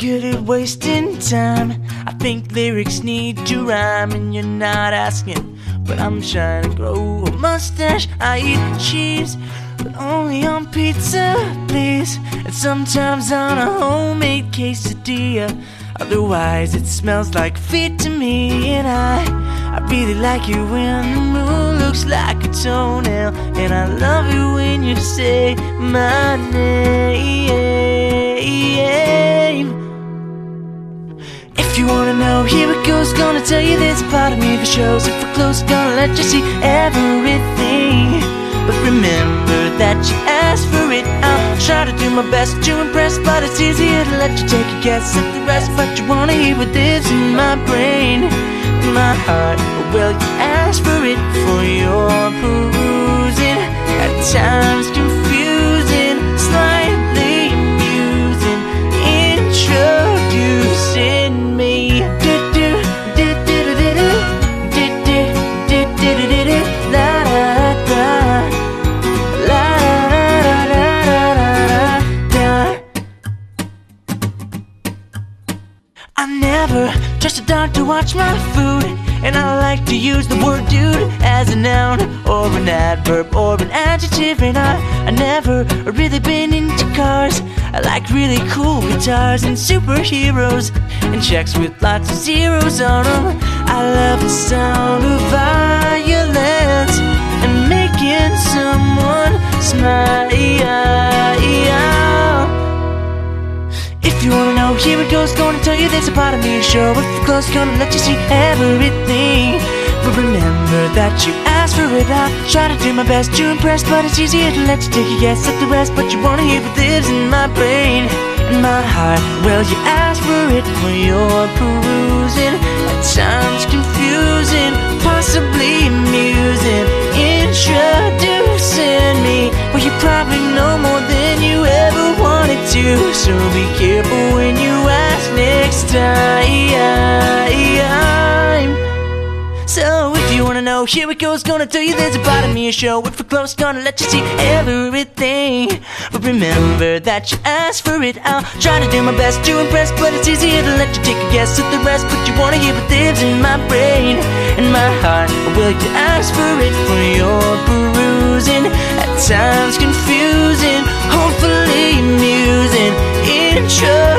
good at wasting time. I think lyrics need to rhyme, and you're not asking, but I'm trying to grow a mustache. I eat cheese, but only on pizza, please. And sometimes on a homemade quesadilla. Otherwise it smells like feet to me. And I really like it when the moon looks like a toenail. And I love it when you say my name. If you wanna know, here it goes. Gonna tell you there's a part of me that shows. If we're close, gonna let you see everything. But remember that you asked for it. I'll try to do my best to impress, but it's easier to let you take a guess at the rest. But you wanna hear what lives in my brain, in my heart. Well, you asked for it for your perusing. At times confusing, slightly amusing, introducing me. I never trust a dog to watch my food, and I like to use the word dude as a noun or an adverb or an adjective. And I never really been into cars. I like really cool guitars and superheroes and checks with lots of zeros on them. I love the sound of violence and making someone smile. If you wanna know, here it goes. Gonna tell you there's a part of me sure. If you're close, gonna let you see everything. But remember that you asked for it. I'll try to do my best to impress, but it's easier to let you take a guess at the rest. But you wanna hear what lives in my brain, in my heart. Well, you asked for it for your perusing. At times confusing, possibly amusing, introducing me. Well, you probably know more than you ever wanted to, so be careful when you ask next time. So if you wanna know, here it goes. Gonna tell you there's a part of me a show. If we're close, gonna let you see everything. But remember that you asked for it. I'll try to do my best to impress, but it's easier to let you take a guess at the rest. But you wanna hear what lives in my brain, in my heart. Will you ask for it for your perusing? At times confusing, hopefully amusing, intro